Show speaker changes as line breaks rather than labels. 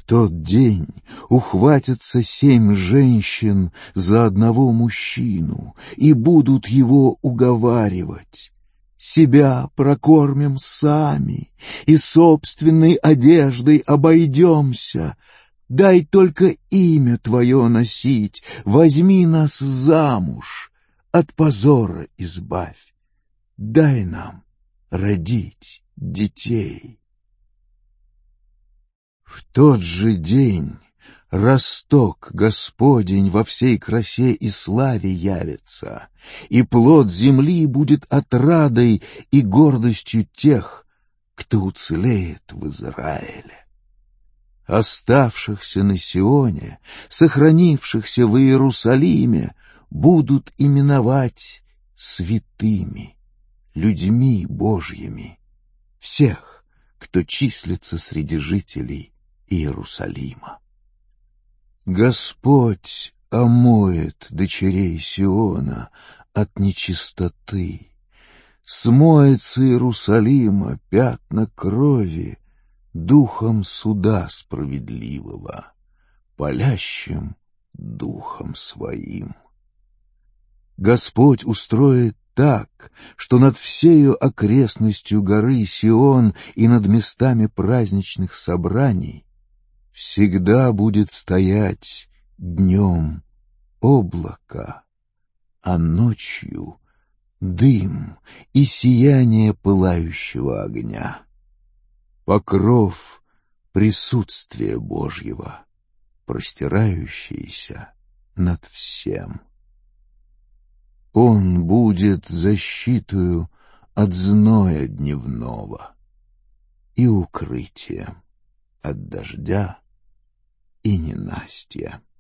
тот день ухватятся 7 женщин за одного мужчину и будут его уговаривать. Себя прокормим сами и собственной одеждой обойдемся. Дай только имя Твое носить, возьми нас замуж, от позора избавь. Дай нам родить детей. В тот же день росток Господень во всей красе и славе явится, и плод земли будет отрадой и гордостью тех, кто уцелеет в Израиле. Оставшихся на Сионе, сохранившихся в Иерусалиме, будут именовать святыми, людьми Божьими, всех, кто числится среди жителей Иерусалима. Господь омоет дочерей Сиона от нечистоты, смоет с Иерусалима пятна крови духом суда справедливого, палящим духом своим. Господь устроит так, что над всею окрестностью горы Сион и над местами праздничных собраний всегда будет стоять днем облако, а ночью дым и сияние пылающего огня. Покров присутствия Божьего, простирающийся над всем. Он будет защитою от зноя дневного и укрытием от дождя и ненастья.